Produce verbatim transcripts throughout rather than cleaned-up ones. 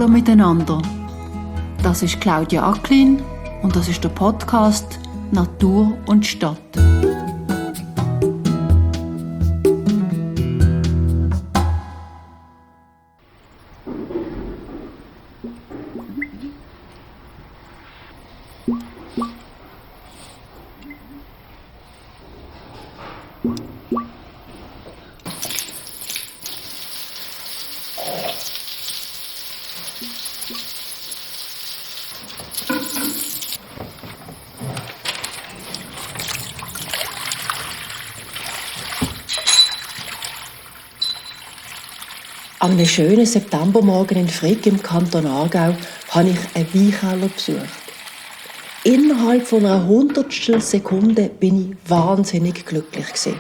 Hallo miteinander. Das ist Claudia Acklin und das ist der Podcast Natur und Stadt. An einem schönen Septembermorgen in Frick im Kanton Aargau habe ich einen Weinkeller besucht. Innerhalb von einer Hundertstel Sekunde bin ich wahnsinnig glücklich gewesen.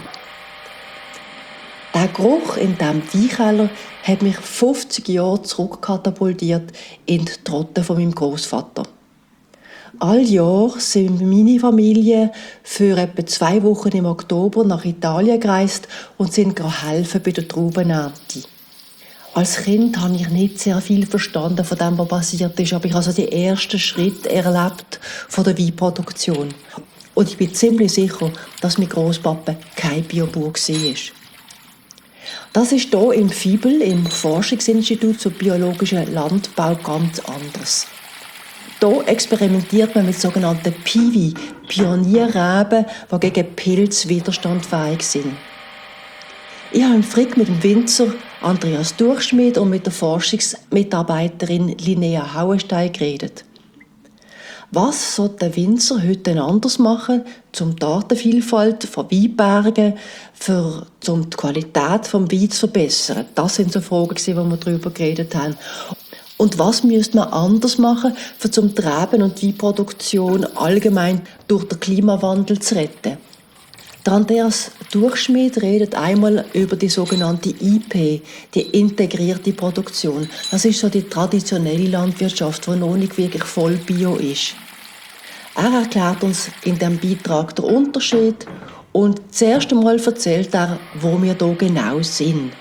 Der Geruch in diesem Weinkeller hat mich fünfzig Jahre zurückkatapultiert in die Trotte von meinem Großvater. All Jahr sind meine Familie für etwa zwei Wochen im Oktober nach Italien gereist und sind helfen bei der Traubenernte. Als Kind habe ich nicht sehr viel verstanden von dem, was passiert ist, aber ich habe also die ersten Schritte erlebt von der Weinproduktion. Und ich bin ziemlich sicher, dass mein Grosspapa kein Biobauer war. Das ist hier im Fibel, im Forschungsinstitut für biologischen Landbau, ganz anders. Hier experimentiert man mit sogenannten Piwi, Pionierreben, die gegen Pilze widerstandsfähig sind. Ich habe im Frick mit dem Winzer Andreas Durchschmidt und mit der Forschungsmitarbeiterin Linnea Hauenstein geredet. Was soll der Winzer heute anders machen, um die Artenvielfalt von Weinbergen, für, um die Qualität des Weins zu verbessern? Das sind so Fragen, die wir darüber geredet haben. Und was müsste man anders machen, um die Reben- und Weinproduktion allgemein durch den Klimawandel zu retten? Der Andreas Durchschmidt redet einmal über die sogenannte I P, die integrierte Produktion. Das ist so die traditionelle Landwirtschaft, die noch nicht wirklich voll bio ist. Er erklärt uns in diesem Beitrag den Unterschied und das erste Mal erzählt er, wo wir hier genau sind.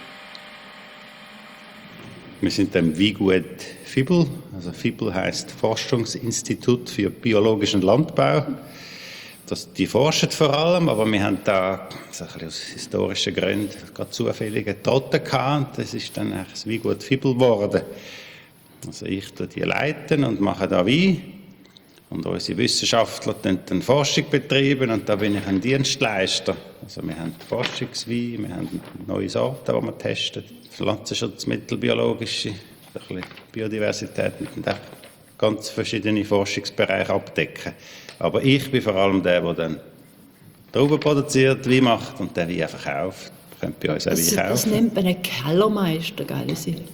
Wir sind am Weingut Fibel. Also Fibel heisst Forschungsinstitut für biologischen Landbau. Das, die forschen vor allem, aber wir haben da so ein bisschen aus historischen Gründen gerade zufällige Toten gehabt. Das ist dann eigentlich das Weingut Fibel geworden. Also ich tue die leiten und mache da Wein. Und unsere Wissenschaftler dann Forschung betreiben und da bin ich ein Dienstleister. Also wir haben Forschungswein, wir haben neue Sorten, die wir testen, Pflanzenschutzmittel, biologische, ein bisschen Biodiversität und auch ganz verschiedene Forschungsbereiche abdecken. Aber ich bin vor allem der, der dann Trauben produziert, Wein macht und den Wein verkauft. Könnt bei uns auch Wein kaufen. Das nennt man einen Kellermeister, gell?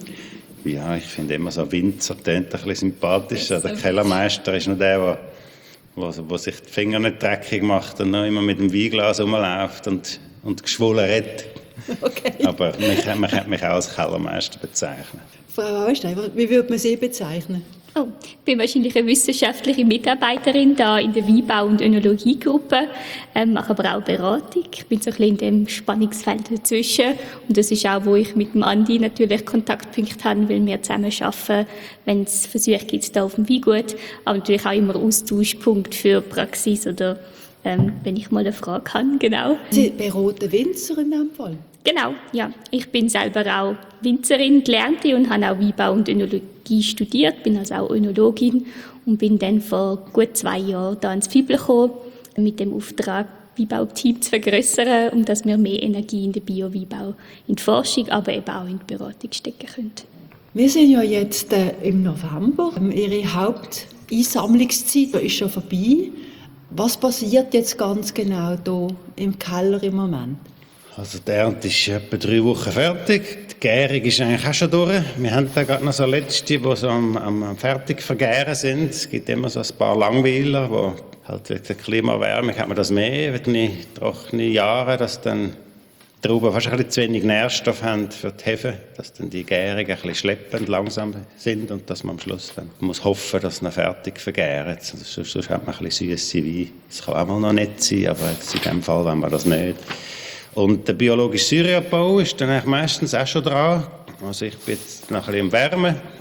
Ja, ich finde immer so Winzer, der klingt ein bisschen sympathisch. Der Kellermeister ist nur der, der, der, der sich die Finger nicht dreckig macht und noch immer mit dem Weinglas rumläuft und, und geschwollen redet. Okay. Aber man, man könnte mich auch als Kellermeister bezeichnen. Frau Hauenstein, wie würde man Sie bezeichnen? Oh, ich bin wahrscheinlich eine wissenschaftliche Mitarbeiterin da in der Weinbau- und Önologiegruppe, ähm, mache aber auch Beratung. Ich bin so ein bisschen in dem Spannungsfeld dazwischen und das ist auch, wo ich mit dem Andi natürlich Kontaktpunkte habe, weil wir zusammen arbeiten, wenn es Versuche gibt hier auf dem Weingut, aber natürlich auch immer Austauschpunkt für Praxis oder ähm, wenn ich mal eine Frage habe, genau. Sie beraten Winzer in diesem Fall? Genau, ja. Ich bin selber auch Winzerin, gelernte und habe auch Weinbau und Önologie studiert, bin also auch Önologin und bin dann vor gut zwei Jahren da ins Fibel gekommen, mit dem Auftrag, Weinbauteam zu vergrössern, um dass wir mehr Energie in den Bio-Weinbau, in die Forschung, aber eben auch in die Beratung stecken können. Wir sind ja jetzt äh, im November. Ihre Haupteinsammlungszeit ist schon vorbei. Was passiert jetzt ganz genau hier im Keller im Moment? Also die Ernte ist etwa drei Wochen fertig. Die Gärung ist eigentlich auch schon durch. Wir haben da gerade noch so letzte, die so am, am fertig vergären sind. Es gibt immer so ein paar Langweiler, die halt wegen der Klimaerwärmung hat man das mehr, wegen den trockenen Jahren, dass dann die Trauben fast ein bisschen zu wenig Nährstoff haben für die Hefe, dass dann die Gärungen ein bisschen schleppend langsam sind und dass man am Schluss dann muss hoffen, dass sie noch fertig vergären. Also sonst hat man ein bisschen süße Wein. Das kann auch mal noch nett sein, aber jetzt in diesem Fall wollen wir das nicht. Und der biologische Säureabbau ist dann eigentlich meistens auch schon dran. Also ich bin jetzt noch ein bisschen im Wärmen.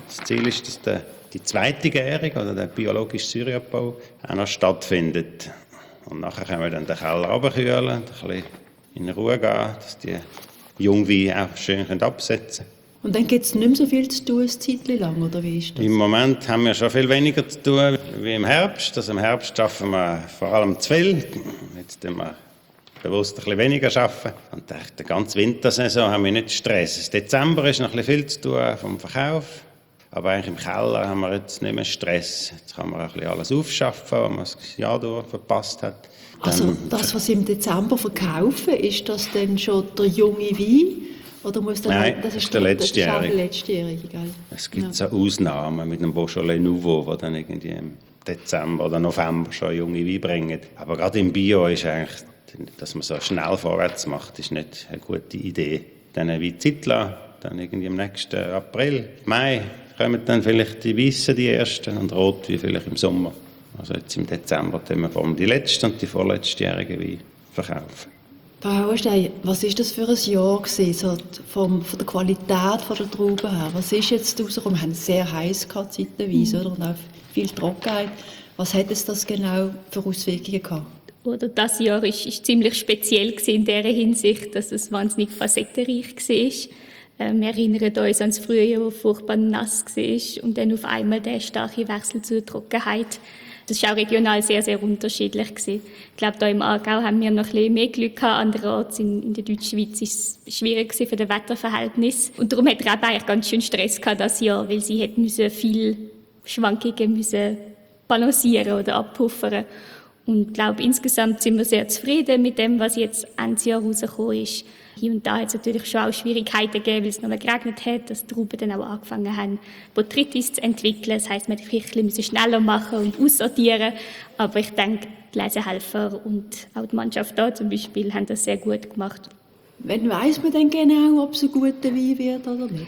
Das Ziel ist, dass der, die zweite Gärung oder der biologische Säureabbau auch noch stattfindet. Und nachher können wir dann den Keller runterkühlen, ein bisschen in Ruhe gehen, dass die Jungweine auch schön absetzen können. Und dann gibt es nicht mehr so viel zu tun, ein Zeitchen lang, oder wie ist das? Im Moment haben wir schon viel weniger zu tun wie im Herbst. Also im Herbst arbeiten wir vor allem zu viel. Jetzt tun wir bewusst ein bisschen weniger arbeiten. Und die ganze Wintersaison haben wir nicht Stress. Im Dezember ist noch ein bisschen viel zu tun vom Verkauf. Aber eigentlich im Keller haben wir jetzt nicht mehr Stress. Jetzt kann man ein bisschen alles aufschaffen, was man das Jahr durch verpasst hat. Also Dann, das, was Sie im Dezember verkaufen, ist das dann schon der junge Wein? Oder muss dann Nein, das ist der der letztjährige. Das ist auch der letztjährige, gell? Es gibt Ja. so Ausnahmen mit dem Beaujolais Nouveau, die dann irgendwie im Dezember oder November schon junge Weine bringen. Aber gerade im Bio ist eigentlich, dass man so schnell vorwärts macht, ist nicht eine gute Idee. Dann eine Wein Zeit lassen, dann irgendwie im nächsten April, Mai kommen dann vielleicht die Weissen, die ersten, und Rot wie vielleicht im Sommer. Also jetzt im Dezember tun wir vor allem die letzten und die vorletztjährigen Weine verkaufen. Frau Hauerstein, was war das für ein Jahr gewesen, so vom, von der Qualität von der Trauben her? Was ist jetzt rausgekommen? Wir haben es sehr heiß gehabt, zeitweise, oder? Und auch viel Trockenheit. Was hat es das genau für Auswirkungen gehabt? Oder das Jahr war ist, ist ziemlich speziell in der Hinsicht, dass es wahnsinnig facettenreich war. Ähm, wir erinnern uns an das Frühjahr, das furchtbar nass war und dann auf einmal der starke Wechsel zur Trockenheit. Das war auch regional sehr, sehr unterschiedlich. Ich glaube, hier im Aargau haben wir noch ein bisschen mehr Glück gehabt. Andererorts in, in der Deutschschweiz war es schwierig für das Wetterverhältnis. Und darum hat Rebe eigentlich ganz schön Stress gehabt das Jahr, weil sie hätten müssen viel Schwankungen müssen balancieren oder abpuffern. Und ich glaube, insgesamt sind wir sehr zufrieden mit dem, was jetzt Ende Jahr rausgekommen ist. Hier und da hat es natürlich schon auch Schwierigkeiten gegeben, weil es noch mal geregnet hat, dass die Trauben dann auch angefangen haben, Botrytis zu entwickeln. Das heisst, man musste vielleicht ein bisschen schneller machen und aussortieren. Aber ich denke, die Lesehelfer und auch die Mannschaft da zum Beispiel haben das sehr gut gemacht. Wann weiss man denn genau, ob es ein guter Wein wird oder nicht?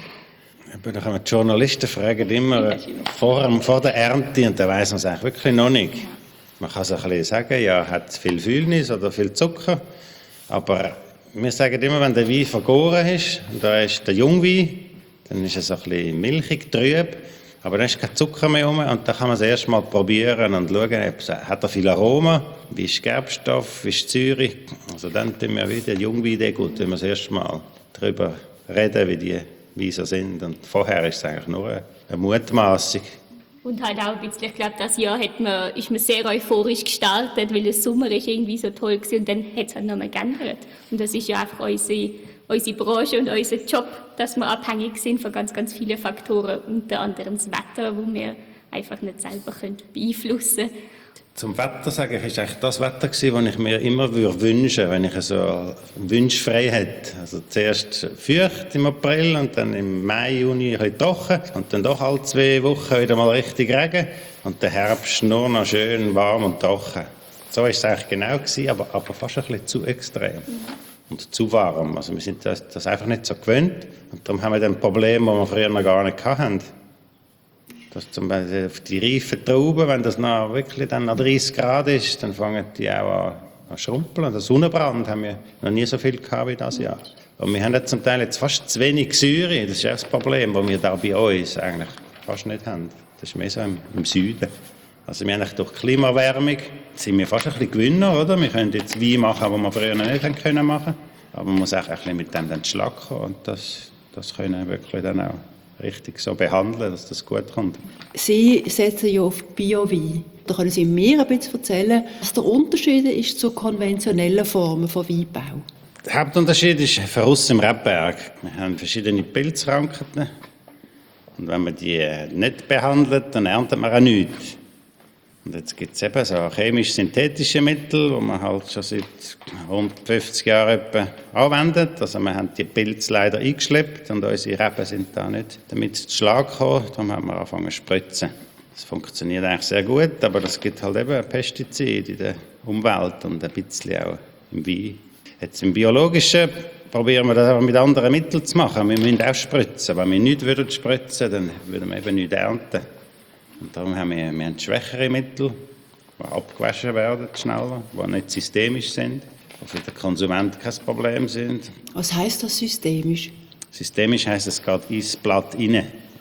Da kann man die Journalisten fragen immer vor, vor der Ernte, und da weiss man es eigentlich wirklich noch nicht. Man kann so ein bisschen sagen, ja, hat viel Füllnis oder viel Zucker, aber wir sagen immer, wenn der Wein vergoren ist, und da ist der Jungwein, dann ist es ein bisschen milchig, trüb, aber dann ist kein Zucker mehr rum, und dann kann man es erst mal probieren und schauen, ob es, hat er viel Aroma, wie ist Gerbstoff, wie ist die Säure. Also dann tun wir wieder Jungwein der gut, wenn wir das erste Mal darüber reden, wie die Weine sind. Und vorher ist es eigentlich nur eine, eine Mutmaßung. Und halt auch ein bisschen, ich glaube, das Jahr hat man, ist man sehr euphorisch gestartet, weil der Sommer ist irgendwie so toll war und dann hat es halt nochmal geändert. Und das ist ja einfach unsere, unsere Branche und unser Job, dass wir abhängig sind von ganz, ganz vielen Faktoren, unter anderem das Wetter, das wir einfach nicht selber beeinflussen können. Zum Wetter sage ich, ist eigentlich das Wetter gewesen, das ich mir immer würde wünschen, wenn ich so Wunsch frei hätte. Also zuerst feucht im April und dann im Mai, Juni ein bisschen trocken und dann doch alle zwei Wochen wieder mal richtig Regen und der Herbst nur noch schön warm und trocken. So war es eigentlich genau gewesen, aber, aber fast ein bisschen zu extrem und zu warm. Also wir sind das, das einfach nicht so gewöhnt und darum haben wir dann Probleme, die wir früher noch gar nicht hatten. Dass zum Beispiel auf die reifen Trauben, wenn das noch wirklich dann nach dreißig Grad ist, dann fangen die auch an, an schrumpeln. Der Sonnenbrand haben wir noch nie so viel gehabt wie das Jahr. Und wir haben jetzt zum Teil jetzt fast zu wenig Säure. Das ist auch das Problem, das wir da bei uns eigentlich fast nicht haben. Das ist mehr so im, im Süden. Also wir haben durch die Klimaerwärmung sind wir fast ein bisschen Gewinner, oder? Wir können jetzt Wein machen, was wir früher noch nicht machen können. Aber man muss auch ein bisschen mit dem den Schlag kommen. Und das, das können wir wirklich dann auch richtig so behandeln, dass das gut kommt. Sie setzen ja auf Bio-Wein. Da können Sie mir ein bisschen erzählen, was der Unterschied ist zu konventionellen Formen von Weinbau. Der Hauptunterschied ist für uns im Rebberg. Wir haben verschiedene Pilzkrankheiten. Und wenn man die nicht behandelt, dann erntet man auch nichts. Und jetzt gibt es eben so chemisch-synthetische Mittel, die man halt schon seit hundertfünfzig Jahren etwa anwendet. Also wir haben die Pilze leider eingeschleppt und unsere Reben sind da nicht damit zu Schlag gekommen. Darum haben wir angefangen zu spritzen. Das funktioniert eigentlich sehr gut, aber das gibt halt eben Pestizide in der Umwelt und ein bisschen auch im Wein. Jetzt im Biologischen probieren wir das aber mit anderen Mitteln zu machen. Wir müssen auch spritzen. Wenn wir nichts würden spritzen, dann würden wir eben nichts ernten. Und darum haben wir, wir haben schwächere Mittel, die abgewaschen werden schneller, die nicht systemisch sind, die für den Konsumenten kein Problem sind. Was heisst das systemisch? Systemisch heisst, es geht ins Blatt rein.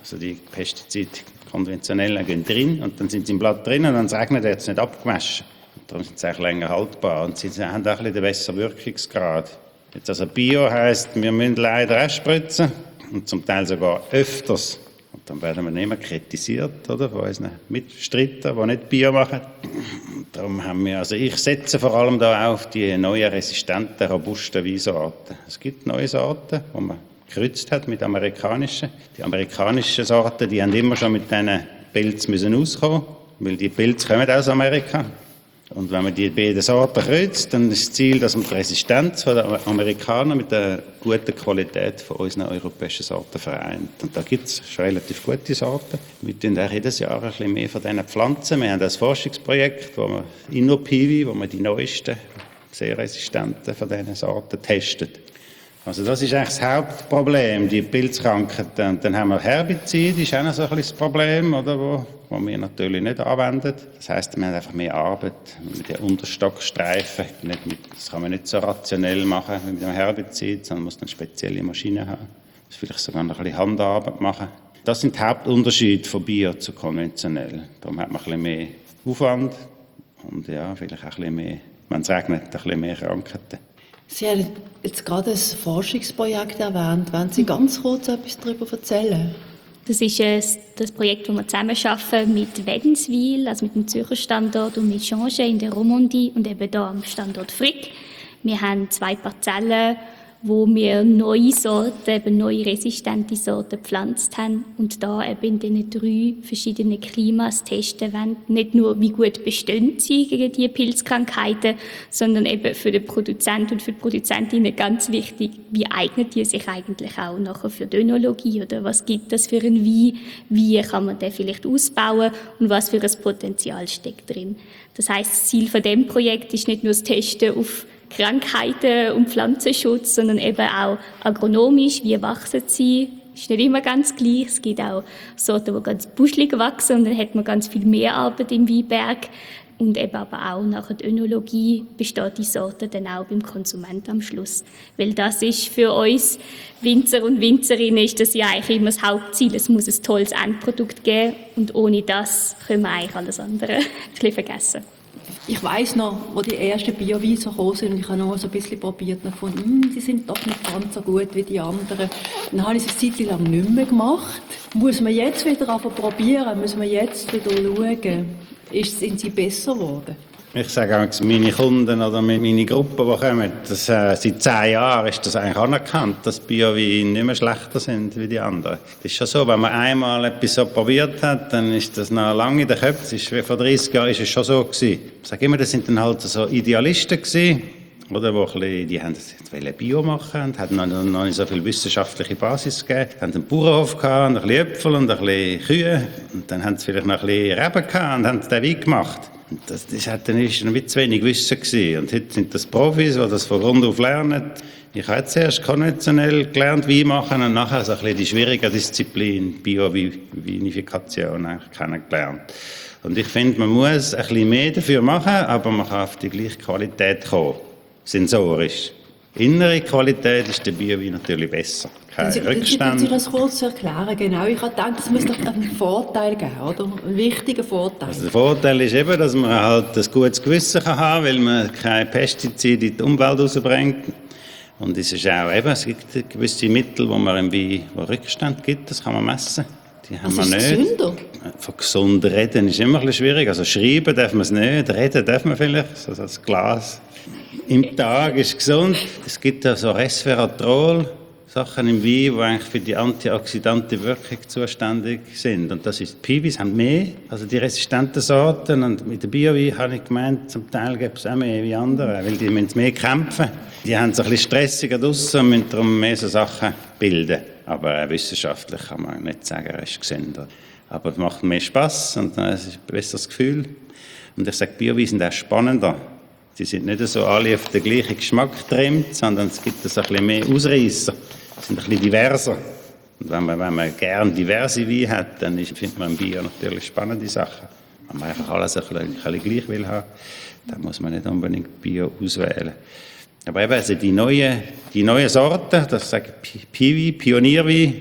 Also die Pestizide konventionellen gehen drin und dann sind sie im Blatt drin und dann regnet es jetzt nicht abgewaschen. Und darum sind sie eigentlich länger haltbar und sie haben auch ein bisschen den besseren Wirkungsgrad. Jetzt also Bio heisst, wir müssen leider auch spritzen und zum Teil sogar öfters. Und dann werden wir nicht mehr kritisiert, oder, von unseren Mitstreitern, die nicht Bio machen. Und darum haben wir, also ich setze vor allem da auf die neuen, resistenten, robusten Weinsorten. Es gibt neue Sorten, die man gekreuzt hat mit amerikanischen. Die amerikanischen Sorten, die haben immer schon mit diesen Pilzen müssen auskommen, weil die Pilze kommen aus Amerika. Und wenn man die beiden Sorten kreuzt, dann ist das Ziel, dass man die Resistenz der Amerikaner mit der guten Qualität von unseren europäischen Sorten vereint. Und da gibt es schon relativ gute Sorten. Wir tun auch jedes Jahr ein bisschen mehr von diesen Pflanzen. Wir haben ein Forschungsprojekt, wo wir InnoPiwi, wo wir die neuesten, sehr resistenten von diesen Sorten testet. Also das ist eigentlich das Hauptproblem, die Pilzkrankheiten. Und dann haben wir Herbizide, das ist auch noch so ein bisschen das Problem, oder, wo, wo wir natürlich nicht anwenden. Das heisst, wir haben einfach mehr Arbeit mit den Unterstockstreifen. Nicht mit, das kann man nicht so rationell machen wie mit dem Herbizid, sondern man muss eine spezielle Maschine haben. Man muss vielleicht sogar noch ein bisschen Handarbeit machen. Das sind die Hauptunterschiede von Bio zu konventionell. Darum hat man ein bisschen mehr Aufwand und ja, vielleicht auch ein bisschen mehr, wenn es regnet, ein bisschen mehr Krankheiten. Sie haben jetzt gerade ein Forschungsprojekt erwähnt. Wollen Sie ganz kurz etwas darüber erzählen? Das ist äh, das Projekt, das wir zusammen arbeiten mit Wädenswil, also mit dem Zürcher Standort, und mit Change in der Romandie und eben hier am Standort Frick. Wir haben zwei Parzellen, wo wir neue Sorten, eben neue resistente Sorten gepflanzt haben und da eben in diesen drei verschiedenen Klimas testen wollen. Nicht nur, wie gut bestehen sie gegen diese Pilzkrankheiten, sondern eben für den Produzenten und für die Produzentinnen ganz wichtig, wie eignet die sich eigentlich auch nachher für die Önologie oder was gibt das für einen Wein, wie kann man den vielleicht ausbauen und was für ein Potenzial steckt drin. Das heisst, das Ziel von dem Projekt ist nicht nur das Testen auf Krankheiten und Pflanzenschutz, sondern eben auch agronomisch, wie wachsen sie. Ist nicht immer ganz gleich. Es gibt auch Sorten, die ganz buschelig wachsen und dann hat man ganz viel mehr Arbeit im Weinberg. Und eben aber auch nach der Önologie besteht die Sorte dann auch beim Konsumenten am Schluss. Weil das ist für uns Winzer und Winzerinnen ist das ja eigentlich immer das Hauptziel. Es muss ein tolles Endprodukt geben und ohne das können wir eigentlich alles andere ein bisschen vergessen. Ich weiss noch, wo die ersten Bio-Weine so gekommen sind und ich habe noch so ein bisschen probiert und gefunden, die sind doch nicht ganz so gut wie die anderen. Dann habe ich es eine Zeit lang nicht mehr gemacht. Muss man jetzt wieder anfangen probieren? Muss man jetzt wieder schauen? Ist, sind sie besser geworden? Ich sage auch, meine Kunden oder meine Gruppe, die kommen, das, äh, seit zehn Jahren ist das eigentlich anerkannt, dass Bio-Weine nicht mehr schlechter sind wie die anderen. Das ist schon so, wenn man einmal etwas so probiert hat, dann ist das noch lange in den Köpfen. Ist, vor dreißig Jahren war es schon so gewesen. Ich sage immer, das sind dann halt so Idealisten gewesen, oder, wo ein bisschen, die haben das wollen Bio machen und hatten noch, noch nicht so viel wissenschaftliche Basis gegeben. Haben einen Bauernhof gehabt, und ein bisschen Äpfel und ein bisschen Kühe und dann haben sie vielleicht noch ein bisschen Reben gehabt und haben den Wein gemacht. Und das, das hat dann ist ein bisschen zu wenig Wissen gewesen. Und heute sind das Profis, die das von Grund auf lernen. Ich habe zuerst konventionell gelernt, Wein machen und nachher so ein bisschen die schwierige Disziplin Bio-Vinifikation kennengelernt. Und ich finde, man muss ein bisschen mehr dafür machen, aber man kann auf die gleiche Qualität kommen. Sensorisch. Innere Qualität ist der Bio-Wein natürlich besser. Kein Sie, Rückstand. Sie, Sie das kurz erklären, genau. Ich habe gedacht, es muss doch einen Vorteil geben, oder? Einen wichtigen Vorteil. Also der Vorteil ist eben, dass man halt ein gutes Gewissen kann haben, weil man keine Pestizide in die Umwelt rausbringt. Und es ist auch eben, es gibt gewisse Mittel, wo man im Wein wo Rückstand gibt, das kann man messen. Die haben Was wir ist nicht. gesünder? Von gesund reden ist immer ein bisschen schwierig. Also schreiben darf man es nicht, reden darf man vielleicht, so das Glas im Tag ist gesund. Es gibt auch so Resveratrol, Sachen im Wein, die eigentlich für die antioxidante Wirkung zuständig sind. Und das ist, die Piwis haben mehr, also die resistenten Sorten. Und mit der Bio-Wein habe ich gemeint, zum Teil gibt es auch mehr wie andere, weil die müssen mehr kämpfen. Die haben es ein bisschen stressiger draussen und müssen darum mehr so Sachen bilden. Aber äh, wissenschaftlich kann man nicht sagen, er ist gesünder. Aber es macht mehr Spass und äh, es ist ein besseres Gefühl. Und ich sage, Bio-Weine sind auch spannender. Sie sind nicht so alle auf den gleichen Geschmack getrimmt, sondern es gibt so ein bisschen mehr Ausreisser. Sie sind ein bisschen diverser. Und wenn man, wenn man gerne diverse Weine hat, dann ist, findet man im Bio natürlich spannende Sachen. Wenn man einfach alles ein bisschen, ein bisschen gleich will haben, dann muss man nicht unbedingt Bio auswählen. Aber eben also die neuen, die neuen Sorten, das sage ich Piwi, Pionierwein,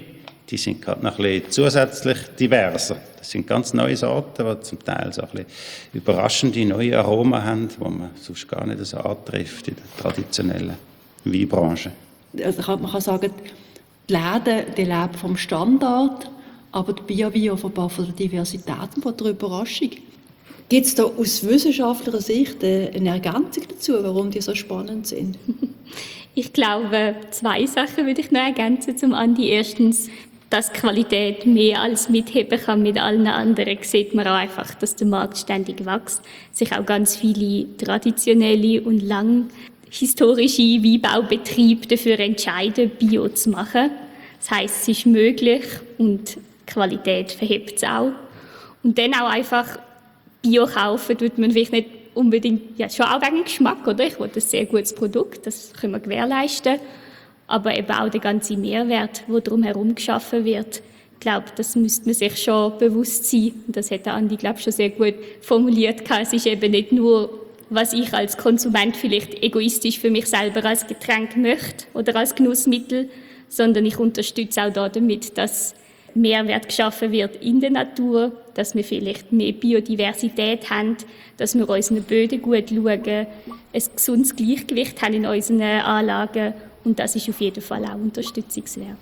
die sind gerade noch ein bisschen zusätzlich diverser. Das sind ganz neue Sorten, die zum Teil so ein bisschen überraschende neue Aromen haben, die man sonst gar nicht so antrifft in der traditionellen Weinbranche. Also man kann sagen, die Läden die leben vom Standard, aber die Biowein offenbar von der Diversität und von der Überraschung. Gibt es da aus wissenschaftlicher Sicht eine Ergänzung dazu, warum die so spannend sind? Ich glaube, zwei Sachen würde ich noch ergänzen zum Andi. Erstens, dass die Qualität mehr als mitheben kann mit allen anderen, sieht man auch einfach, dass der Markt ständig wächst, sich auch ganz viele traditionelle und lang historische Weinbaubetriebe dafür entscheiden, Bio zu machen. Das heisst, es ist möglich und die Qualität verhebt es auch. Und dann auch einfach Bio kaufen, tut man vielleicht nicht unbedingt, ja, schon auch wegen Geschmack, oder? Ich will ein sehr gutes Produkt, das können wir gewährleisten. Aber eben auch der ganze Mehrwert, der drumherum geschaffen wird. Ich glaube, das müsste man sich schon bewusst sein. Und das hat Andi, glaube ich, schon sehr gut formuliert. Es ist eben nicht nur, was ich als Konsument vielleicht egoistisch für mich selber als Getränk möchte oder als Genussmittel, sondern ich unterstütze auch damit, dass Mehrwert geschaffen wird in der Natur, dass wir vielleicht mehr Biodiversität haben, dass wir unseren Böden gut schauen, ein gesundes Gleichgewicht haben in unseren Anlagen. Und das ist auf jeden Fall auch unterstützungswert.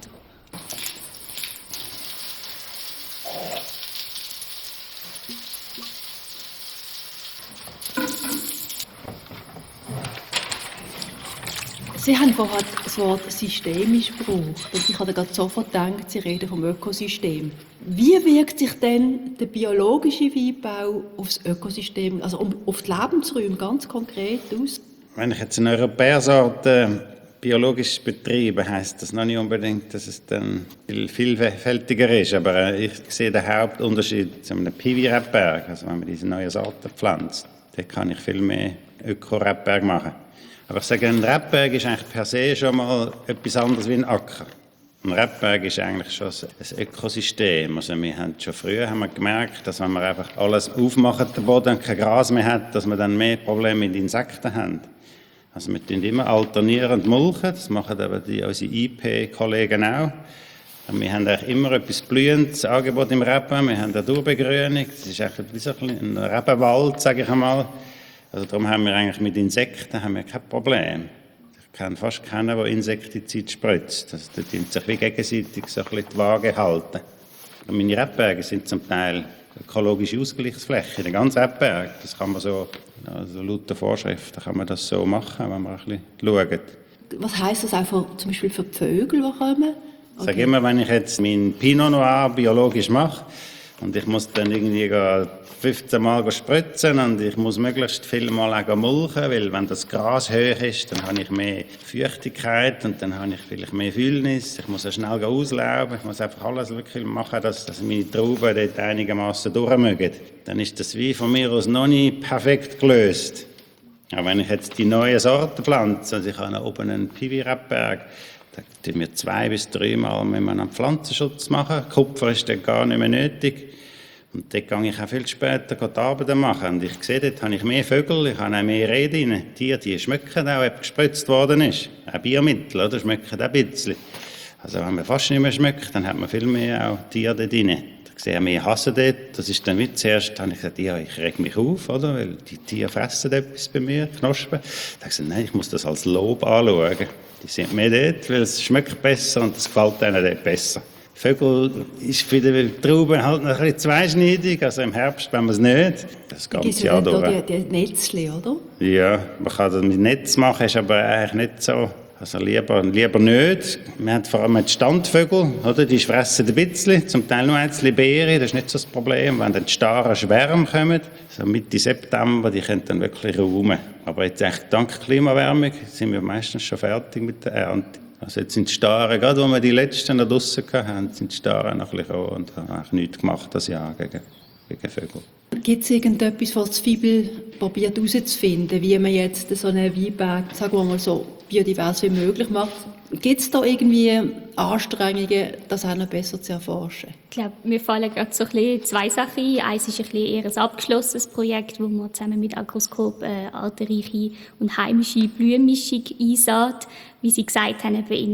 Sie haben vorher das Wort systemisch gebraucht. Und ich habe gerade sofort gedacht, Sie reden vom Ökosystem. Wie wirkt sich denn der biologische Weinbau auf das Ökosystem, also auf die Lebensräume ganz konkret aus? Wenn ich jetzt eine Europäersorte biologisch betreibe, heisst das noch nicht unbedingt, dass es dann viel vielfältiger ist. Aber ich sehe den Hauptunterschied zu einem Piwi-Rebberg. Also wenn man diese neuen Sorten pflanzt, dann kann ich viel mehr Öko-Rebberg machen. Aber ich sage, ein Rebberg ist eigentlich per se schon mal etwas anderes wie ein Acker. Ein Rebberg ist eigentlich schon ein Ökosystem. Also wir haben schon früher haben wir gemerkt, dass wenn man einfach alles aufmacht, der Boden kein Gras mehr hat, dass wir dann mehr Probleme mit Insekten haben. Also wir tun immer alternierend mulchen, das machen aber die, unsere I P-Kollegen auch. Und wir haben eigentlich immer etwas blühendes Angebot im Reben, wir haben eine Durchbegrünung, das ist eigentlich wie so ein Rebenwald, sage ich einmal. Also darum haben wir eigentlich mit Insekten haben wir kein Problem. Ich kenne fast keinen, der Insektizid spritzt. Also da tun sich wie gegenseitig so ein bisschen die Waage halten. Und meine Rebberge sind zum Teil ökologische Ausgleichsflächen, der ganze Rebberg. Das kann man so, also laut der Vorschriften kann man das so machen, wenn man ein bisschen schaut. Was heisst das auch für, zum Beispiel für die Vögel, die kommen? Ich sage immer, wenn ich jetzt meinen Pinot Noir biologisch mache und ich muss dann irgendwie fünfzehn Mal spritzen und ich muss möglichst viel Mal auch mulchen, weil wenn das Gras hoch ist, dann habe ich mehr Feuchtigkeit und dann habe ich vielleicht mehr Füllnis. Ich muss ja schnell auslauben, ich muss einfach alles wirklich machen, dass, dass meine Trauben dort einigermaßen durchmögen. Dann ist das Wein von mir aus noch nicht perfekt gelöst. Aber wenn ich jetzt die neuen Sorten pflanze, also ich habe oben einen Piwi-Rebberg, da tun wir zwei bis dreimal einen Pflanzenschutz machen. Kupfer ist dann gar nicht mehr nötig. Und dort gehe ich auch viel später die Arbeit machen. Und ich sehe, dort habe ich mehr Vögel, ich habe auch mehr Rede rein. Die Tiere, die schmecken auch, ob gespritzt worden ist. Auch Biermittel, oder? Schmecken auch ein bisschen. Also wenn man fast nicht mehr schmeckt, dann hat man viel mehr auch Tiere dort rein. Ich sehe mehr Hasen dort. Das ist dann wie zuerst, habe ich gesagt, ja, ich reg mich auf, oder? Weil die Tiere fressen etwas bei mir, Knospen. Da habe ich gesagt, nein, ich muss das als Lob anschauen. Die sind mehr dort, weil es schmeckt besser und es gefällt ihnen dort besser. Vögel ist für die Trauben halt noch ein bisschen zweischneidig, also im Herbst wenn man es nicht, das ganze Jahr durch. Die, die Netzchen, oder? Ja, man kann das mit Netz machen, ist aber eigentlich nicht so, also lieber, lieber nicht. Wir haben vor allem die Standvögel, oder? Die fressen ein bisschen, zum Teil nur einzelne Beeren, das ist nicht so das Problem. Wenn dann die starren Schwärme kommen, so Mitte September, die können dann wirklich räumen. Aber jetzt echt dank Klimawärmung sind wir meistens schon fertig mit der Ernte. Also jetzt sind die Staren, gerade wo wir die letzten noch draussen hatten, sind die Staren noch ein bisschen gekommen und haben eigentlich nichts gemacht das Jahr gegen, gegen Vögel. Gibt es irgendetwas, was das Fibel probiert herauszufinden, wie man jetzt so einen Weinberg, sagen wir mal so, biodivers wie möglich macht? Gibt es da irgendwie Anstrengungen, das auch noch besser zu erforschen? Ich glaube, mir fallen gerade so ein bisschen zwei Sachen ein. Eins ist ein bisschen eher ein abgeschlossenes Projekt, wo man zusammen mit Agroskop eine artenreiche und heimische Blühenmischung einsät. Wie Sie gesagt haben, eben in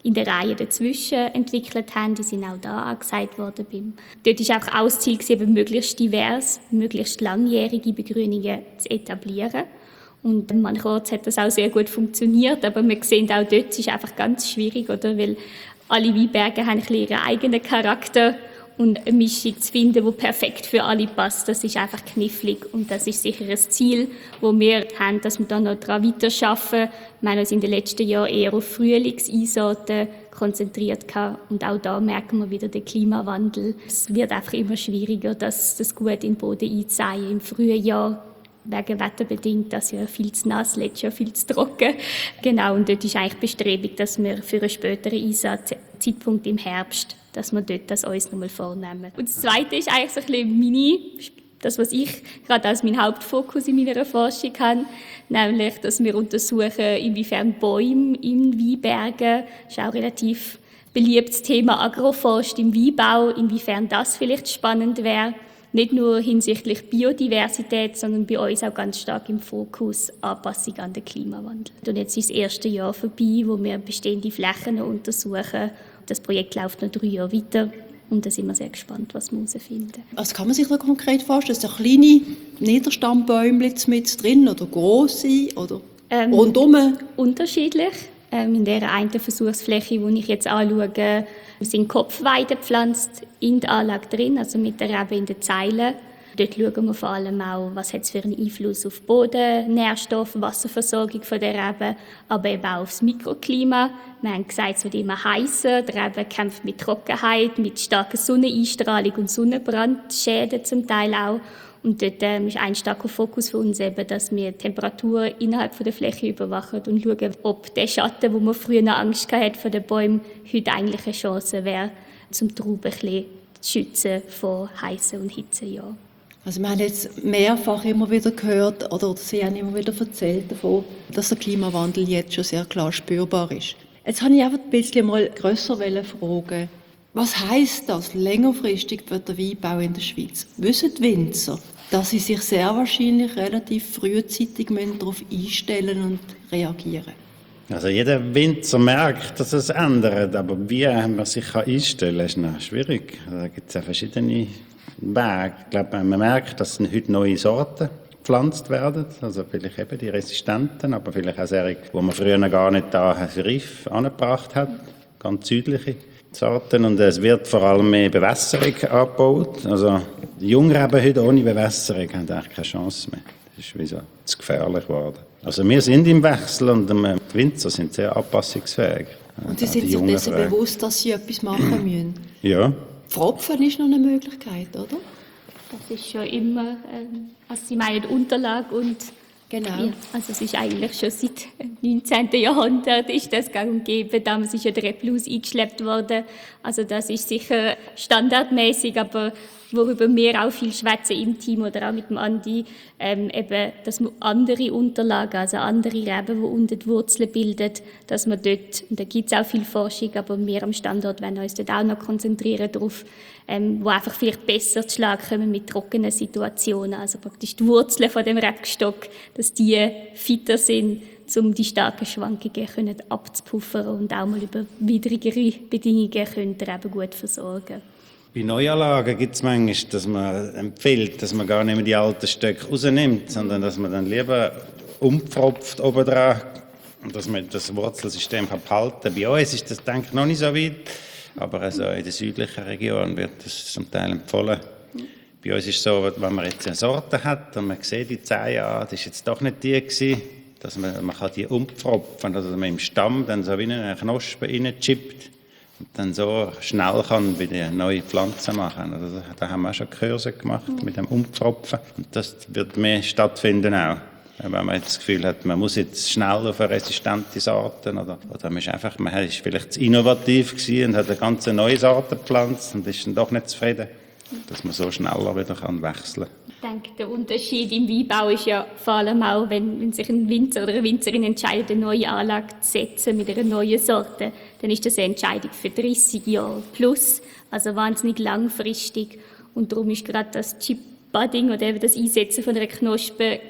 in der Reihe dazwischen entwickelt haben. Die sind auch da angesagt worden. Beim Dort war einfach auch das Ziel, eben möglichst divers, möglichst langjährige Begrünungen zu etablieren. Und mancherorts hat das auch sehr gut funktioniert, aber wir sehen auch dort, es ist einfach ganz schwierig, oder? Weil alle Weinberge haben ein bisschen ihren eigenen Charakter und eine Mischung zu finden, die perfekt für alle passt, das ist einfach knifflig. Und das ist sicher ein Ziel, das wir haben, dass wir da noch daran weiterarbeiten. Wir haben uns in den letzten Jahren eher auf Frühlingseinsorten konzentriert und auch da merken wir wieder den Klimawandel. Es wird einfach immer schwieriger, das, das gut in den Boden einzusehen im frühen Jahr. Wegen wetterbedingt, das ja viel zu nass, letztes Jahr viel zu trocken. Genau, und dort ist eigentlich die Bestrebung, dass wir für einen späteren Einsatzzeitpunkt im Herbst, dass wir dort das uns nochmal vornehmen. Und das Zweite ist eigentlich so ein bisschen meine, das, was ich gerade als mein Hauptfokus in meiner Forschung habe, nämlich, dass wir untersuchen, inwiefern Bäume in Weinbergen, das ist auch relativ beliebtes Thema Agroforst im Weinbau, inwiefern das vielleicht spannend wäre. Nicht nur hinsichtlich Biodiversität, sondern bei uns auch ganz stark im Fokus Anpassung an den Klimawandel. Und jetzt ist das erste Jahr vorbei, wo wir bestehende Flächen untersuchen. Das Projekt läuft noch drei Jahre weiter und da sind wir sehr gespannt, was wir herausfinden. Was kann man sich da konkret vorstellen? Ist das kleine Niederstammbäume mit drin oder grosse oder ähm, rundum? Unterschiedlich. Ähm, in der einen Versuchsfläche, die ich jetzt anschaue, sind Kopfweiden gepflanzt in der Anlage drin, also mit der Rebe in den Zeilen. Dort schauen wir vor allem auch, was hat es für einen Einfluss auf Boden, Nährstoff, Wasserversorgung von der Rebe, aber eben auch auf das Mikroklima. Wir haben gesagt, es wird immer heißer, die Rebe kämpft mit Trockenheit, mit starker Sonneneinstrahlung und Sonnenbrandschäden zum Teil auch. Und dort ähm, ist ein starker Fokus für uns eben, dass wir die Temperatur innerhalb von der Fläche überwachen und schauen, ob der Schatten, wo man früher noch Angst hatte vor den Bäumen, heute eigentlich eine Chance wäre, zum die Trauben ein bisschen zu schützen vor heißen und Hitzejahren. Also wir haben jetzt mehrfach immer wieder gehört, oder Sie haben immer wieder erzählt davon, dass der Klimawandel jetzt schon sehr klar spürbar ist. Jetzt wollte ich einfach ein bisschen mal grösser fragen. Was heisst das längerfristig für den Weinbau in der Schweiz? Wissen die Winzer, dass sie sich sehr wahrscheinlich relativ frühzeitig darauf einstellen und reagieren? Also jeder Winzer merkt, dass es ändert, aber wie man sich einstellen kann, ist noch schwierig. Da gibt es ja verschiedene Wege. Ich glaube, man merkt, dass heute neue Sorten gepflanzt werden, also vielleicht eben die resistenten, aber vielleicht auch solche, die man früher noch gar nicht da reif angebracht hat, ganz südliche Sorten. Und es wird vor allem mehr Bewässerung angebaut. Also die Jungreben heute ohne Bewässerung haben eigentlich keine Chance mehr. Das ist wie so zu gefährlich geworden. Also wir sind im Wechsel und die Winzer sind sehr anpassungsfähig. Und sie sind sich dessen bewusst, dass sie etwas machen müssen? Ja. Pfropfen ist noch eine Möglichkeit, oder? Das ist schon immer, ähm, also Sie meinen Unterlage und genau. Ja, also es ist eigentlich schon seit neunzehnten Jahrhundert ist das gang und gäbe. Damals ist ja der Reblaus eingeschleppt worden. Also das ist sicher standardmäßig, aber worüber wir auch viel schwätzen im Team oder auch mit dem Andi, ähm, eben, dass man andere Unterlagen, also andere Reben, die unter die Wurzeln bilden, dass man dort, und da gibt es auch viel Forschung, aber wir am Standort werden uns dort auch noch konzentrieren darauf, ähm, wo einfach vielleicht besser zu Schlag kommen mit trockenen Situationen, also praktisch die Wurzeln von dem Rebstock, dass die fitter sind, um die starken Schwankungen können abzupuffern und auch mal über widrigere Bedingungen können den Reben gut versorgen. Bei Neuanlagen gibt es manchmal, dass man empfiehlt, dass man gar nicht mehr die alten Stöcke rausnimmt, sondern dass man dann lieber umpfropft obendrauf und dass man das Wurzelsystem behalten kann. Bei uns ist das, denke ich, noch nicht so weit, aber also in der südlichen Region wird das zum Teil empfohlen. Bei uns ist es so, wenn man jetzt eine Sorte hat und man sieht die zehn Jahre, das war jetzt doch nicht die gewesen, dass man, man kann die umpfropfen, also dass man im Stamm dann so wie eine Knospe reinchippt. Und dann so schnell kann wieder neue Pflanzen machen. Also da haben wir auch schon Kurse gemacht mit dem Umpfropfen. Und das wird mehr stattfinden auch. Wenn man jetzt das Gefühl hat, man muss jetzt schnell auf eine resistente Sorten oder, oder man ist einfach, man ist vielleicht zu innovativ gewesen und hat eine ganz neue Sorte gepflanzt und ist dann doch nicht zufrieden, dass man so schneller wieder kann wechseln kann. Ich denke, der Unterschied im Weinbau ist ja vor allem auch, wenn, wenn sich ein Winzer oder eine Winzerin entscheidet, eine neue Anlage zu setzen mit einer neuen Sorte, dann ist das eine Entscheidung für dreissig Jahre plus, also wahnsinnig langfristig. Und darum ist gerade das Chip-Budding oder eben das Einsetzen von einer Knospe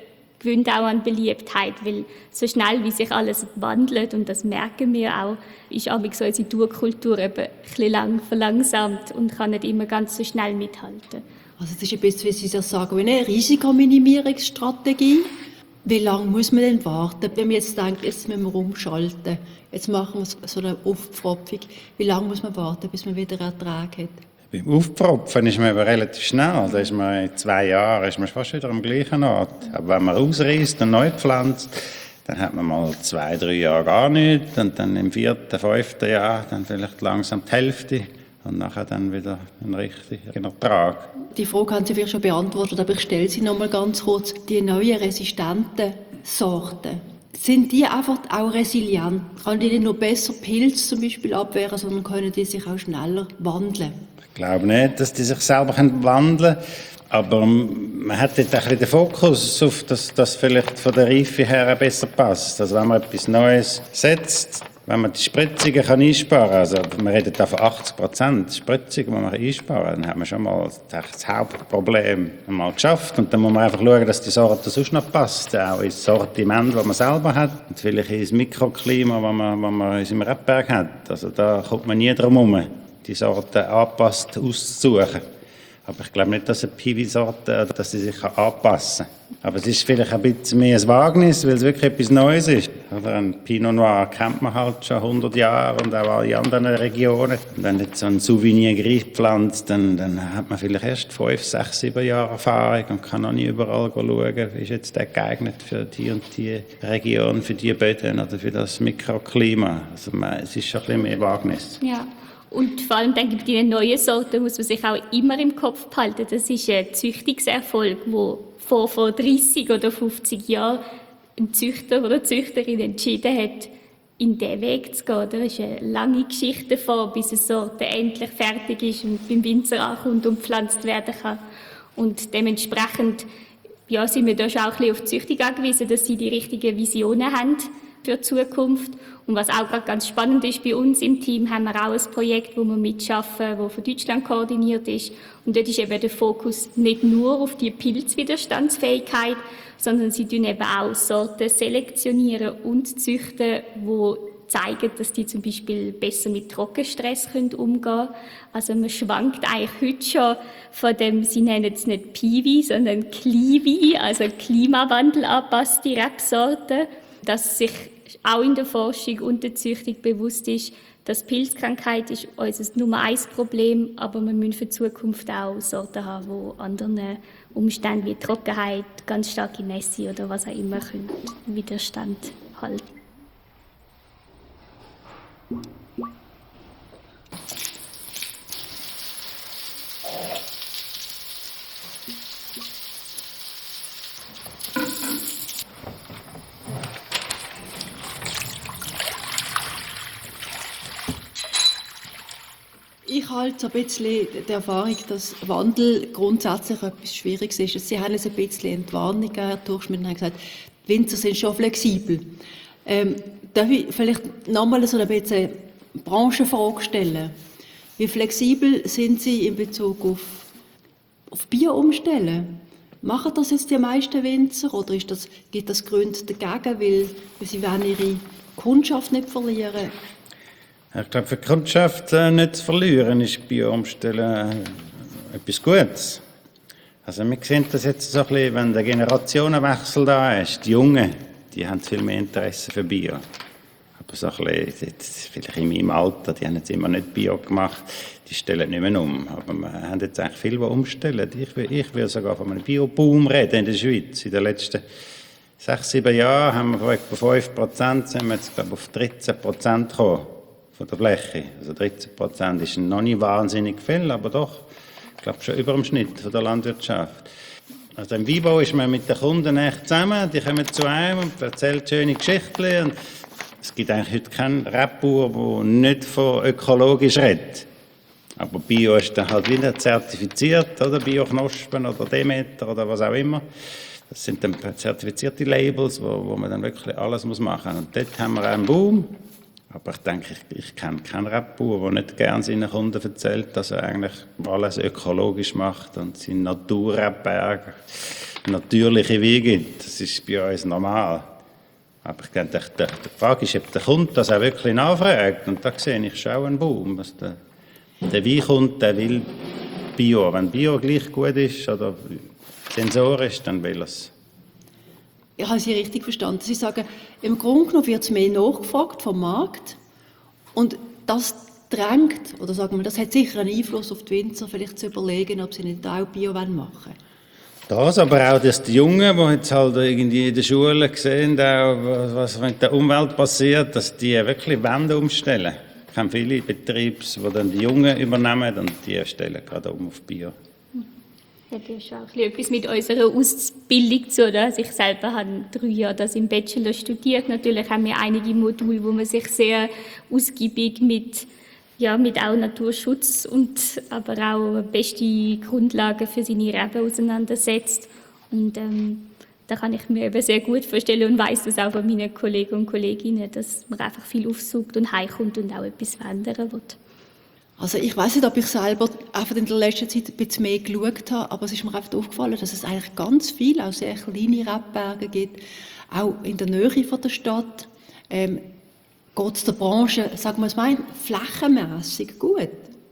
gewinnt auch an Beliebtheit, weil so schnell, wie sich alles wandelt, und das merken wir auch, ist auch so unsere Tourkultur eben ein bisschen lang verlangsamt und kann nicht immer ganz so schnell mithalten. Also das ist ein bisschen, wie Sie das sagen, wie eine Risikominimierungsstrategie. Wie lange muss man denn warten, wenn man jetzt denkt, jetzt müssen wir umschalten, jetzt machen wir so eine Aufpfropfung. Wie lange muss man warten, bis man wieder Ertrag hat? Beim Aufpropfen ist man aber relativ schnell. Da ist man in zwei Jahren ist man fast wieder am gleichen Ort. Aber wenn man ausreißt und neu pflanzt, dann hat man mal zwei, drei Jahre gar nichts. Und dann im vierten, fünften Jahr dann vielleicht langsam die Hälfte. Und nachher dann wieder einen richtigen Ertrag. Die Frage haben Sie vielleicht schon beantwortet, aber ich stelle sie noch mal ganz kurz. Die neuen resistenten Sorten, sind die einfach auch resilient? Kann die nicht nur besser Pilze zum Beispiel abwehren, sondern können die sich auch schneller wandeln? Ich glaube nicht, dass die sich selber wandeln können. Aber man hat dort ein bisschen den Fokus auf, dass das vielleicht von der Reife her besser passt. Also wenn man etwas Neues setzt, wenn man die Spritzungen kann einsparen kann, also wir reden da von achtzig Prozent Spritzungen, die man einsparen kann, dann hat man schon mal das Hauptproblem mal geschafft. Und dann muss man einfach schauen, dass die Sorte sonst noch passt, auch ins Sortiment, das man selber hat, und vielleicht ins Mikroklima, das man, das man in seinem Rebberg hat. Also da kommt man nie drum herum, die Sorte angepasst auszusuchen. Aber ich glaube nicht, dass eine Piwi-Sorte, dass sie sich anpassen kann. Aber es ist vielleicht ein bisschen mehr ein Wagnis, weil es wirklich etwas Neues ist. Oder ein Pinot Noir kennt man halt schon hundert Jahre und auch alle anderen Regionen. Und wenn jetzt so ein Souvenir Gris pflanzt, dann, dann hat man vielleicht erst fünf, sechs, sieben Jahre Erfahrung und kann noch nie überall schauen, ist jetzt der geeignet für die und die Region, für die Böden oder für das Mikroklima. Also man, es ist schon ein bisschen mehr Wagnis. Ja. Und vor allem denke ich, bei den neuen Sorten muss man sich auch immer im Kopf behalten. Das ist ein Züchtungserfolg, wo vor, vor dreissig oder fünfzig Jahren ein Züchter oder eine Züchterin entschieden hat, in diesen Weg zu gehen. Da ist eine lange Geschichte davor, bis eine Sorte endlich fertig ist und beim Winzer ankommt und gepflanzt werden kann. Und dementsprechend ja, sind wir da schon auch ein bisschen auf die Züchtung angewiesen, dass sie die richtigen Visionen haben für die Zukunft. Und was auch gerade ganz spannend ist, bei uns im Team haben wir auch ein Projekt, wo wir mitschaffen, das von Deutschland koordiniert ist. Und dort ist eben der Fokus nicht nur auf die Pilzwiderstandsfähigkeit, sondern sie tun eben auch Sorten selektionieren und züchten, die zeigen, dass die zum Beispiel besser mit Trockenstress umgehen können. Also man schwankt eigentlich heute schon von dem, sie nennen es nicht Piwi, sondern Kliwi, also Klimawandel angepasste Rebsorten, dass sich auch in der Forschung und der Züchtung bewusst ist, dass Pilzkrankheit ist unser Nummer eins Problem, aber wir müssen für die Zukunft auch Sorten haben, die anderen Umständen wie Trockenheit, ganz starke Nässe oder was auch immer können Widerstand halten. Ich halte so ein bisschen die Erfahrung, dass Wandel grundsätzlich etwas Schwieriges ist. Sie haben es ein bisschen Entwarnung gegeben, Herr Turchschmidt, und gesagt, die Winzer sind schon flexibel. Ähm, darf ich vielleicht nochmal so ein bisschen Branchenfrage stellen? Wie flexibel sind Sie in Bezug auf, auf Bier umstellen? Machen das jetzt die meisten Winzer oder ist das, gibt das Gründe dagegen, weil, weil sie wollen ihre Kundschaft nicht verlieren? Ich glaube, für die Kundschaft äh, nicht zu verlieren, ist Bio-Umstellen äh, etwas Gutes. Also wir sehen das jetzt so ein bisschen, wenn der Generationenwechsel da ist. Die Jungen, die haben viel mehr Interesse für Bio. Aber so ein bisschen, jetzt, vielleicht in meinem Alter, die haben jetzt immer nicht Bio gemacht, die stellen nicht mehr um. Aber wir haben jetzt eigentlich viele, die umstellen. Ich will, ich will sogar von einem Bio-Boom reden in der Schweiz. In den letzten sechs, sieben Jahren haben wir von etwa fünf Prozent, sind wir jetzt glaube ich, auf dreizehn Prozent gekommen. Von der Fläche. Also dreizehn Prozent ist noch nicht wahnsinnig viel, aber doch, ich glaube schon über dem Schnitt von der Landwirtschaft. Also im Weinbau ist man mit den Kunden echt zusammen, die kommen zu einem und erzählen schöne Geschichten. Und es gibt eigentlich heute keinen Rebbauer, der nicht von ökologisch redet. Aber Bio ist dann halt wieder zertifiziert, oder Bio-Knospen oder Demeter oder was auch immer. Das sind dann zertifizierte Labels, wo, wo man dann wirklich alles machen muss. Und dort haben wir einen Boom. Aber ich denke, ich, ich kenne keinen Rebbauer, der nicht gerne seinen Kunden erzählt, dass er eigentlich alles ökologisch macht und seinen Naturrebberg natürliche Wege gibt. Das ist bei uns normal. Aber ich denke, die Frage ist, ob der Kunde das auch wirklich nachfragt. Und da sehe ich schon einen Boom. Was der, der Weinkunde, der will Bio. Wenn Bio gleich gut ist oder sensorisch, dann will er es. Ich habe Sie richtig verstanden. Sie sagen, im Grunde genommen wird es mehr nachgefragt vom Markt und das drängt, oder sagen wir, das hat sicher einen Einfluss auf die Winzer, vielleicht zu überlegen, ob sie nicht auch Bio machen wollen. Das, aber auch, dass die Jungen, die jetzt halt irgendwie in der Schule sehen, auch, was mit der Umwelt passiert, dass die wirklich Wände umstellen. Ich kenne viele Betriebe, die dann die Jungen übernehmen und die stellen gerade um auf Bio. Hat ja schon auch etwas mit unserer Ausbildung zu tun. Also ich selber habe drei Jahre das im Bachelor studiert. Natürlich haben wir einige Module, wo man sich sehr ausgiebig mit, ja, mit auch Naturschutz und aber auch beste Grundlagen für seine Reben auseinandersetzt. Und ähm, da kann ich mir eben sehr gut vorstellen und weiss das auch von meinen Kollegen und Kolleginnen, dass man einfach viel aufsucht und heimkommt und auch etwas verändern wird. Also ich weiss nicht, ob ich selber einfach in der letzten Zeit ein bisschen mehr geschaut habe, aber es ist mir einfach aufgefallen, dass es eigentlich ganz viele, auch sehr kleine Rebberge gibt, auch in der Nähe von der Stadt. Ähm, geht es der Branche, sagen wir es mal, flächenmässig gut?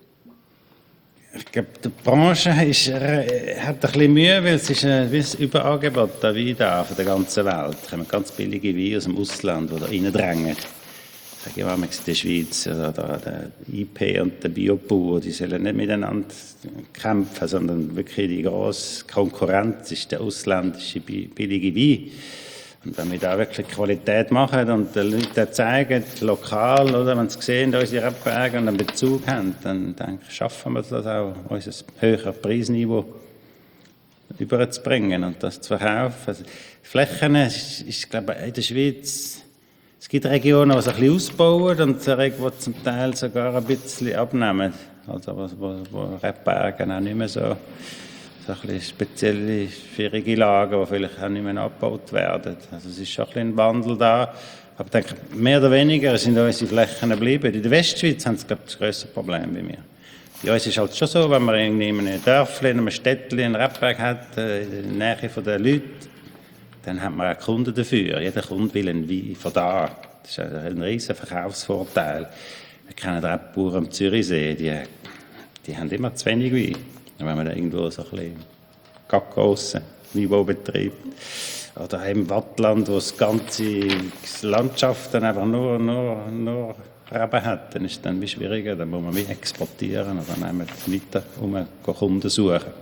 Ich glaube, die Branche ist, äh, hat ein bisschen Mühe, weil es ist ein, wie ein Überangebot an Wein da von der ganzen Welt. Es kommen ganz billige Weine aus dem Ausland, die da reindrängen. Ich sage immer, in der Schweiz, also der I P und der Biobauer, die sollen nicht miteinander kämpfen, sondern wirklich die grosse Konkurrenz ist der ausländische billige Wein. Und wenn wir da wirklich Qualität machen und den Leuten zeigen, lokal, oder, wenn sie sehen, unsere Rebberge und einen Bezug haben, dann denke ich, schaffen wir das auch, unser höheres Preisniveau überzubringen und das zu verkaufen. Also, Flächen ist, ist, glaube ich, in der Schweiz. Es gibt Regionen, die sich ein bisschen ausbauen und Regionen, die zum Teil sogar ein bisschen abnehmen. Also wo, wo, wo Rebberge auch nicht mehr so, so ein bisschen spezielle, schwierige Lagen, die vielleicht auch nicht mehr abgebaut werden. Also es ist schon ein bisschen ein Wandel da. Aber ich denke, mehr oder weniger sind unsere Flächen geblieben. In der Westschweiz haben sie, glaube ich, das grösste Problem bei mir. Bei uns ist es halt schon so, wenn man irgendwie in einem Dörfchen, in einem Städtchen einen Rebberg hat, in der Nähe der Leute, dann hat man auch Kunden dafür. Jeder Kunde will einen Wein von da. Das ist ein riesen Verkaufsvorteil. Wir kennen Rebbauern am Zürichsee, die, die haben immer zu wenig Wein. Wenn man da irgendwo so ein bisschen Kakaosen, Weinbau betreibt. Oder im Wattland, wo das ganze Landschaft dann einfach nur, nur, nur Reben hat, dann ist es dann wie schwieriger. Dann muss man wie exportieren oder dann weiter um Kunden suchen.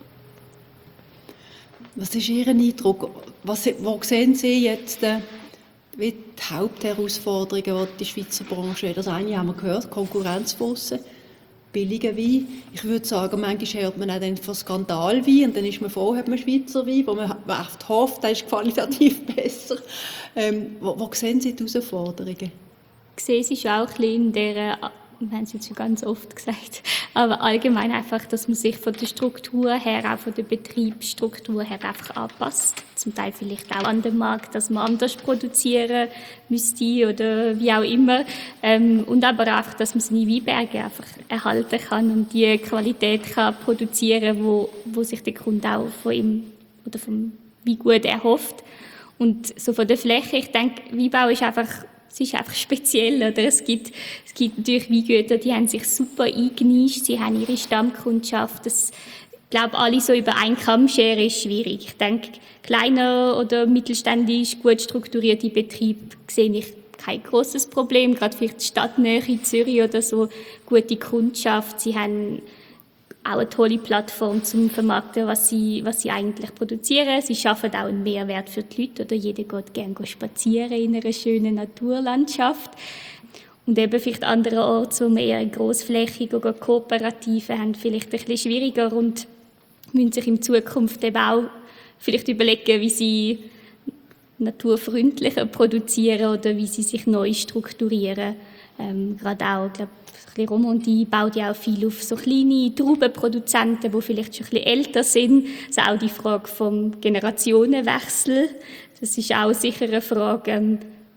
Was ist Ihr Eindruck? Was, wo sehen Sie jetzt äh, wie die Hauptherausforderungen, die die Schweizer Branche hat? Das eine haben wir gehört, Konkurrenz von aussen, billiger Wein. Ich würde sagen, manchmal hört man auch dann von Skandalwein und dann ist man froh, hat man Schweizer Wein, wo man oft hofft, der ist qualitativ besser. Ähm, wo, wo sehen Sie die Herausforderungen? Ich sehe sie schon auch ein bisschen in der, wir haben es jetzt schon ganz oft gesagt, aber allgemein einfach, dass man sich von der Struktur her, auch von der Betriebsstruktur her einfach anpasst. Zum Teil vielleicht auch an den Markt, dass man anders produzieren müsste oder wie auch immer. Ähm, und aber auch, dass man seine Weinberge einfach erhalten kann und die Qualität kann produzieren, wo, wo sich der Kunde auch von ihm oder vom Weingut erhofft. Und so von der Fläche, ich denke, Weinbau ist einfach Es ist einfach speziell, oder? Es gibt, es gibt natürlich Weingüter, die haben sich super eingenischt, sie haben ihre Stammkundschaft. Das, ich glaube, alle so über einen Kamm scheren ist schwierig. Ich denke, kleiner oder mittelständisch gut strukturierte Betriebe sehe ich kein grosses Problem. Gerade vielleicht die Stadtnähe in Zürich oder so, gute Kundschaft. Sie haben auch eine tolle Plattform zum Vermarkten, was sie, was sie eigentlich produzieren. Sie schaffen auch einen Mehrwert für die Leute, oder jeder geht gerne spazieren in einer schönen Naturlandschaft. Und eben vielleicht andere Orte, wo wir eher grossflächig oder Kooperative haben, vielleicht ein bisschen schwieriger und müssen sich in Zukunft eben auch vielleicht überlegen, wie sie naturfreundlicher produzieren oder wie sie sich neu strukturieren. Ähm, gerade auch, ich glaube, Romandie baut ja auch viel auf so kleine Traubenproduzenten, die vielleicht schon ein bisschen älter sind. Also auch die Frage vom Generationenwechsel. Das ist auch sicher eine Frage, ähm,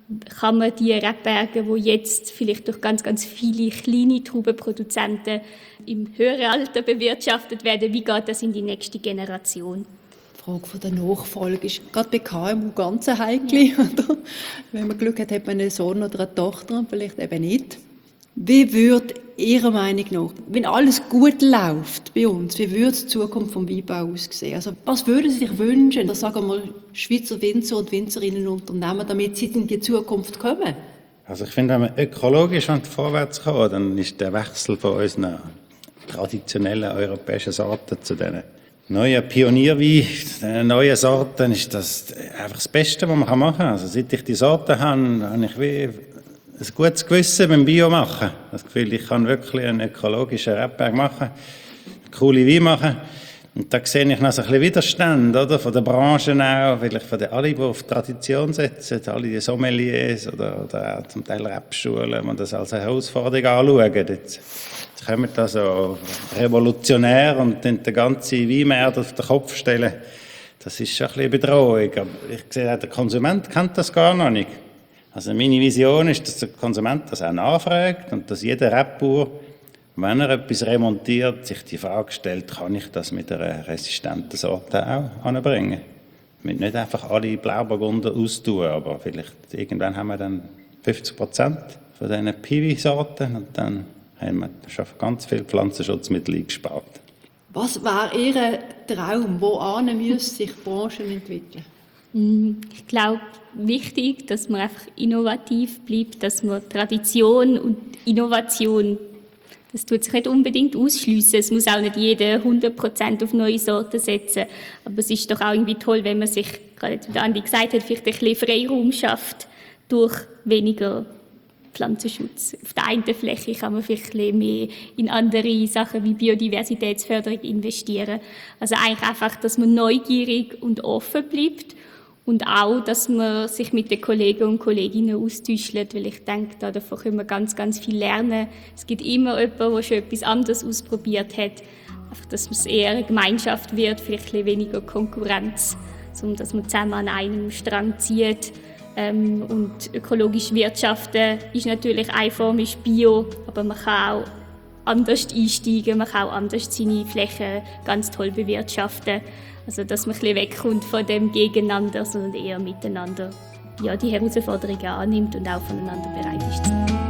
kann man die Rebberge, die jetzt vielleicht durch ganz, ganz viele kleine Traubenproduzenten im höheren Alter bewirtschaftet werden, wie geht das in die nächste Generation? Die Frage von der Nachfolge ist gerade bei K M U ganz heikel. Ja. Wenn man Glück hat, hat man einen Sohn oder eine Tochter und vielleicht eben nicht. Wie würde Ihrer Meinung nach, wenn alles gut läuft bei uns, wie würde die Zukunft vom Weinbau aussehen? Also, was würden Sie sich wünschen, dass, sagen wir, Schweizer Winzer und Winzerinnen unternehmen, damit sie in die Zukunft kommen? Also ich finde, wenn man ökologisch vorwärts kommen, dann ist der Wechsel von unseren traditionellen europäischen Sorten zu diesen neuen Pionierwein, den neuen Sorten, ist das einfach das Beste, was man machen kann. Also seit ich die Sorten habe, habe ich wie ein gutes Gewissen beim Bio machen. Das Gefühl, ich kann wirklich einen ökologischen Rebberg machen, coole Wein machen. Und da sehe ich noch so ein bisschen Widerstand, oder? Von der Branche auch, vielleicht von den alle, die auf Tradition setzen, alle die Sommeliers oder, oder auch zum Teil Rebschulen, die das als Herausforderung anschauen. Jetzt, jetzt kommen da so revolutionär und den ganzen Weinmarkt auf den Kopf stellen. Das ist schon ein bisschen Bedrohung. Aber ich sehe, der Konsument kennt das gar noch nicht. Also meine Vision ist, dass der Konsument das auch nachfragt und dass jeder Rebbauer, wenn er etwas remontiert, sich die Frage stellt, kann ich das mit einer resistenten Sorte auch anbringen? Mit nicht einfach alle Blauburgunder austun, aber vielleicht irgendwann haben wir dann fünfzig Prozent von diesen Piwi-Sorten und dann haben wir schon ganz viel Pflanzenschutzmittel eingespart. Was wäre Ihr Traum? Wohin müssen sich Branchen entwickeln? Ich glaube, wichtig, dass man einfach innovativ bleibt, dass man Tradition und Innovation, das tut sich nicht unbedingt ausschliessen. Es muss auch nicht jeder hundert Prozent auf neue Sorten setzen. Aber es ist doch auch irgendwie toll, wenn man sich, gerade wie Andi gesagt hat, vielleicht ein bisschen Freiraum schafft durch weniger Pflanzenschutz. Auf der einen Fläche kann man vielleicht ein bisschen mehr in andere Sachen wie Biodiversitätsförderung investieren. Also eigentlich einfach, dass man neugierig und offen bleibt. Und auch, dass man sich mit den Kollegen und Kolleginnen austauscht, weil ich denke, davon können wir ganz, ganz viel lernen. Es gibt immer jemanden, der schon etwas anderes ausprobiert hat. Einfach, dass es eher eine Gemeinschaft wird, vielleicht ein bisschen weniger Konkurrenz, sondern dass man zusammen an einem Strang zieht. Ähm, und ökologisch wirtschaften ist natürlich eine Form, ist Bio, aber man kann auch anders einsteigen, man kann auch anders seine Flächen ganz toll bewirtschaften. Also, dass man ein bisschen wegkommt von dem Gegeneinander, sondern eher miteinander ja, die Herausforderungen annimmt und auch voneinander bereit ist zu lernen.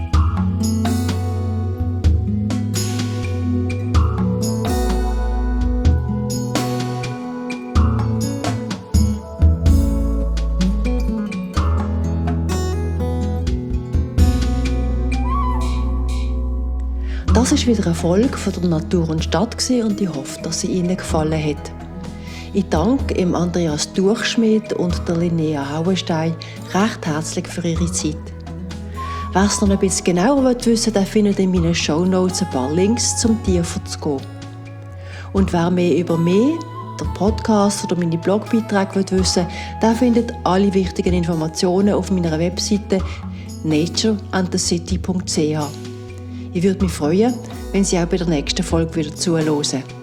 Das war wieder eine Folge von der Natur und Stadt und ich hoffe, dass sie Ihnen gefallen hat. Ich danke dem Andreas Durchschmidt und der Linnea Hauenstein recht herzlich für ihre Zeit. Wer es noch ein bisschen genauer wissen will, der findet in meinen Shownotes ein paar Links, zum tiefer zu gehen. Und wer mehr über mich, den Podcast oder meine Blogbeiträge wissen will, der findet alle wichtigen Informationen auf meiner Webseite nature and the city punkt c h. Ich würde mich freuen, wenn Sie auch bei der nächsten Folge wieder zuhören.